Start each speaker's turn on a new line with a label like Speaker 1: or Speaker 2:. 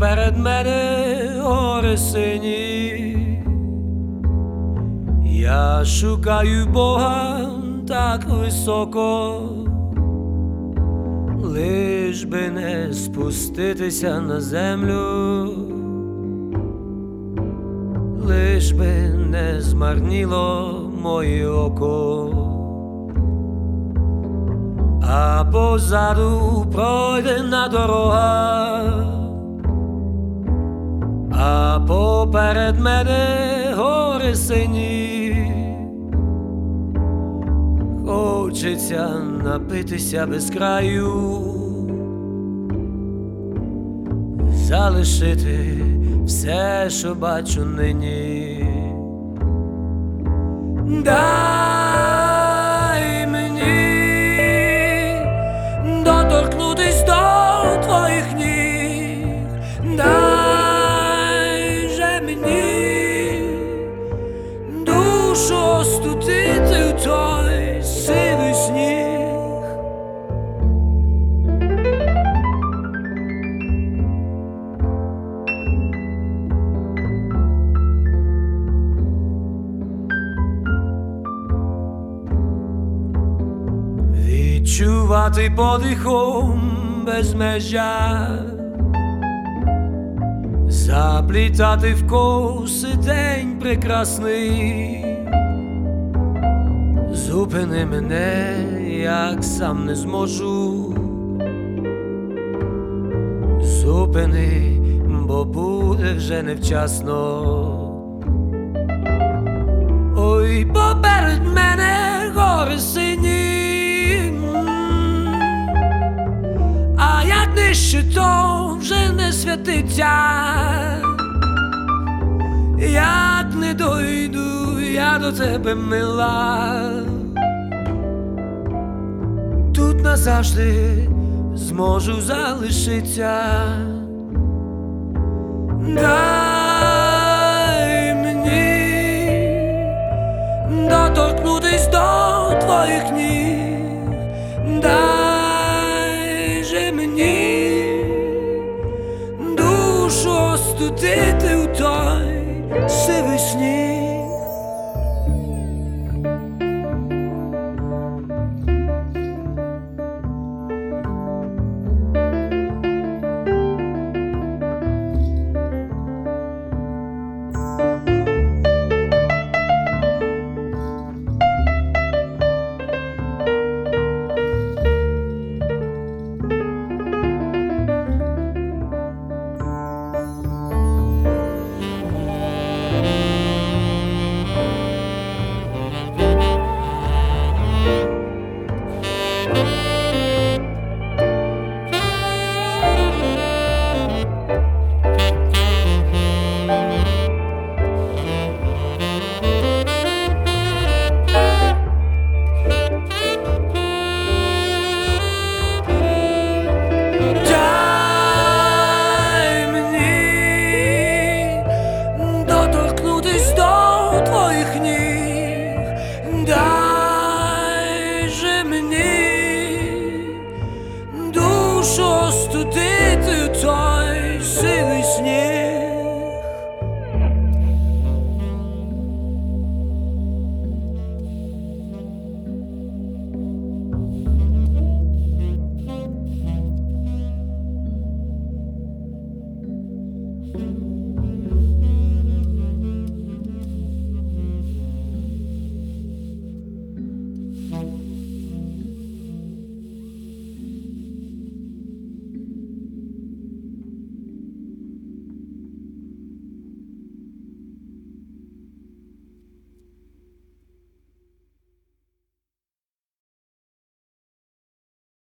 Speaker 1: поперед мене гори сині. Я шукаю Бога так високо, лиш би не спуститися на землю, лиш би не змарніло моє око, а позаду пройдена дорога, а поперед мене гори сині. Хочеться напитися без краю, залишити все, що бачу нині. Дай мені доторкнутись до твоїх ніг, дай же мені душу остудити в той сивий сніг. Відчувати подихом безмежя, заплітати в коси день прекрасний. Зупини мене, як сам не зможу. Зупини, бо буде вже невчасно. Ой, поперед мене гори сині, а як нижче, то вже не святиться. Як не дойду я до тебе, мила, тут назавжди зможу залишитися. Дай мені доторкнутись до твоїх ніг, дай же мені душу остудити у той сивий сніг.